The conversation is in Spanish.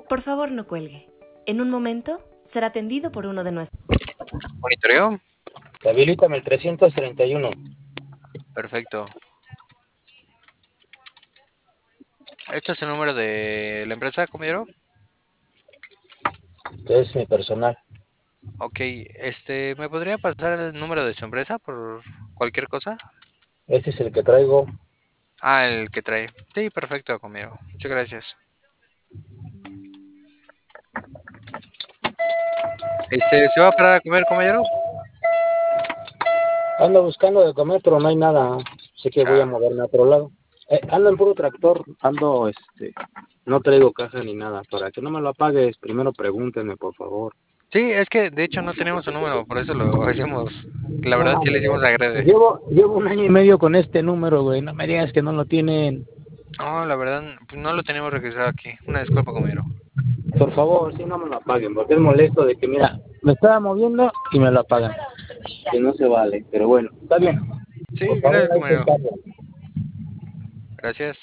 Por favor, no cuelgue. En un momento será atendido por uno de nuestros... ¿Monitoreo? Habilítame el 331. Perfecto. ¿Este es el número de la empresa, compañero? Es mi personal. Ok, ¿me podría pasar el número de su empresa por cualquier cosa? Este es el que traigo. Ah, el que trae. Sí, perfecto, compañero. Muchas gracias. ¿Se va a parar a comer, compañero? Ando buscando de comer, pero no hay nada. Así que voy a Chale. moverme a otro lado. Ando en puro tractor. No traigo caja ni nada. Para que no me lo apagues, primero pregúntenme, por favor. Sí, es que de hecho no tenemos su número, por eso lo hicimos. La verdad sí le hicimos agrede. Llevo un año y medio con este número, güey. No me digas que no lo tienen. No, la verdad, pues no lo tenemos registrado aquí. Una disculpa, compañero. Por favor, si no me lo apaguen, porque es molesto de que, mira, me estaba moviendo y me lo apagan. Que no se vale, pero bueno, está bien. Por Sí, favor, gracias, ahí te compañero. encargo. Gracias.